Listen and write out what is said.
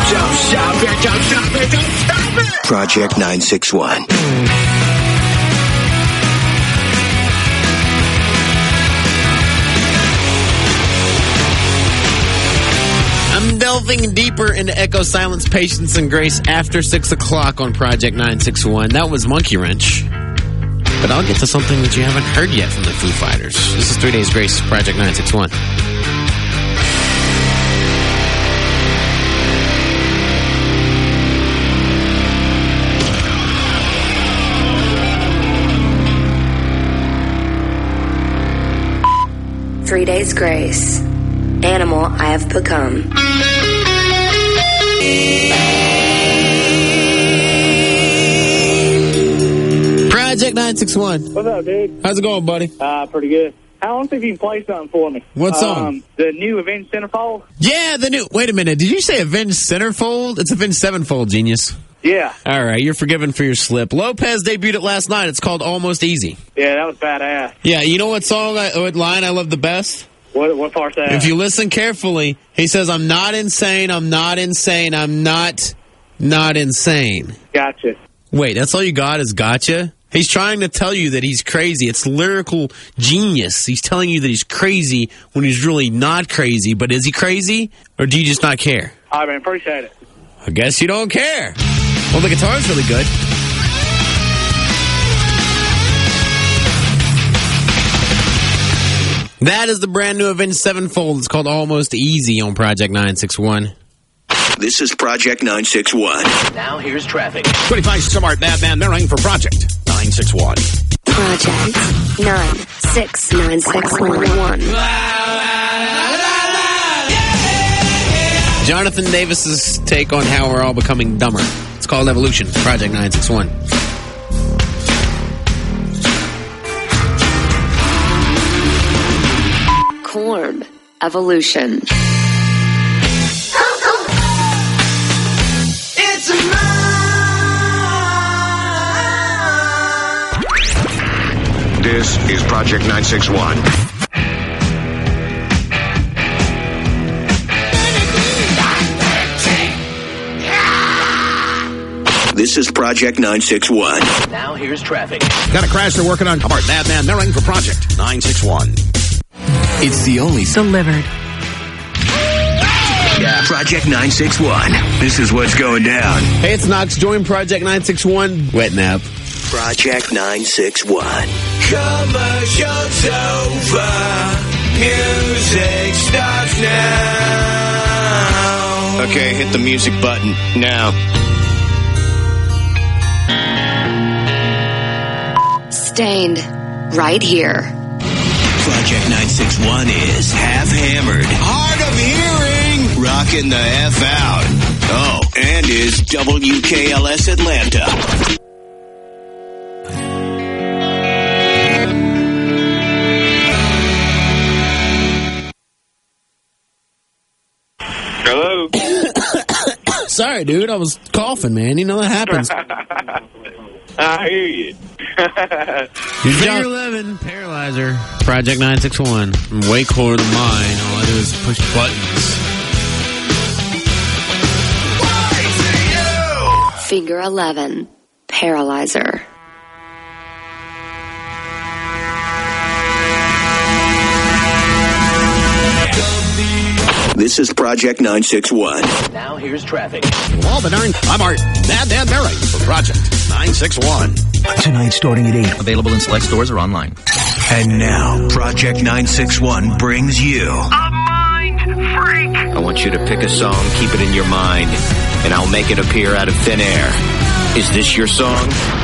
Don't stop it, don't stop it, don't stop it! Project 961. I'm delving deeper into Echo, Silence, Patience, and Grace after 6 o'clock on Project 961. That was Monkey Wrench. But I'll get to something that you haven't heard yet from the Foo Fighters. This is 3 Days Grace, Project 961. "3 Days Grace. Animal I have become." Project 961. What's up, dude? How's it going, buddy? Pretty good. I want to see if you can play something for me. What song? The new Avenged Centerfold. Yeah, the new... Wait a minute. Did you say Avenged Centerfold? It's Avenged Sevenfold, genius. Yeah. All right, you're forgiven for your slip. Lopez debuted it last night. It's called Almost Easy. Yeah, that was badass. Yeah, you know what what line I love the best? What part's that? If you listen carefully, he says, "I'm not insane, I'm not insane, I'm not insane." Gotcha. Wait, that's all you got is gotcha? He's trying to tell you that he's crazy. It's lyrical genius. He's telling you that he's crazy when he's really not crazy. But is he crazy, or do you just not care? All right, man. Appreciate it. I guess you don't care. Well, the guitar's really good. That is the brand new Avenged Sevenfold. It's called Almost Easy on Project 961. This is Project 961. Now here's traffic. 25 smart madman narrowing for Project 961. Project 961. Jonathan Davis's take on how we're all becoming dumber. It's called Evolution, Project 961. Corn. Evolution. This is Project 961. This is Project 961. Now here's traffic. Got a crash they're working on. Smart madman narrowing for Project 961. It's the only Delivered. Project 961. This is what's going down. Hey, it's Knox. Join Project 961. Wet nap. Project 961. Commercials over. Music starts now. Okay, hit the music button now. Stained. Right here. Project 961 is half hammered, hard of hearing, rocking the F out. Oh, and is WKLS Atlanta. Hello. Sorry, dude. I was coughing, man. You know that happens. I hear you. Figure 11, Paralyzer, Project 961. I'm way cooler than mine. All I do is push buttons. Figure 11. Paralyzer. This is Project 961. Now here's traffic. All the darn. I'm Art. Madman narrowing for Project 961. Tonight starting at 8. Available in select stores or online. And now, Project 961 brings you A mind freak. I want you to pick a song, keep it in your mind, and I'll make it appear out of thin air. Is this your song?